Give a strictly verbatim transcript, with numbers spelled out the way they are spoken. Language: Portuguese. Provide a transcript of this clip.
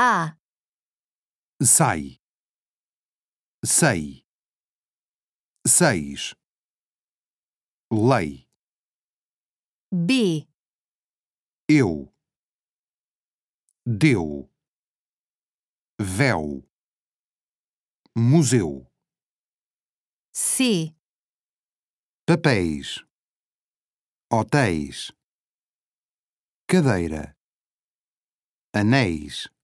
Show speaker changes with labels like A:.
A: A,
B: sai, sei, seis, lei,
A: B,
B: eu, deu, véu, museu,
A: C,
B: papéis, hotéis, cadeira, anéis,